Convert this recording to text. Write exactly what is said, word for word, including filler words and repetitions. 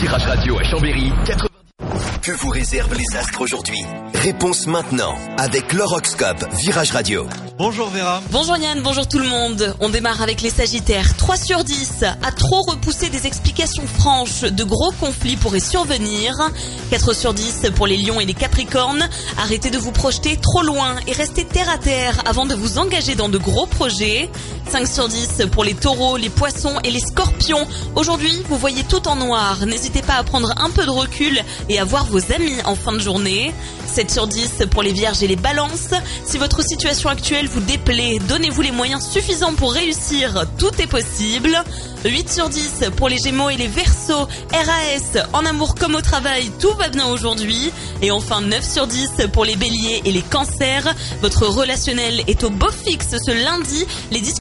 Virage Radio à Chambéry, quatre-vingt-dix. Que vous réservent les astres aujourd'hui? Réponse maintenant avec l'horoscope Virage Radio. Bonjour Vera. Bonjour Yann, bonjour tout le monde. On démarre avec les Sagittaires. trois sur dix. À trop repousser des explications franches, de gros conflits pourraient survenir. quatre sur dix pour les Lions et les Capricornes. Arrêtez de vous projeter trop loin et restez terre à terre avant de vous engager dans de gros projets. cinq sur dix pour les Taureaux, les Poissons et les Scorpions. Aujourd'hui, vous voyez tout en noir. N'hésitez pas à prendre un peu de recul et à voir vos amis en fin de journée. sept sur dix pour les Vierges et les Balances. Si votre situation actuelle vous déplaît, donnez-vous les moyens suffisants pour réussir. Tout est possible. huit sur dix pour les Gémeaux et les Verseaux. R A S, en amour comme au travail, tout va bien aujourd'hui. Et enfin neuf sur dix pour les Béliers et les Cancers. Votre relationnel est au beau fixe ce lundi. Les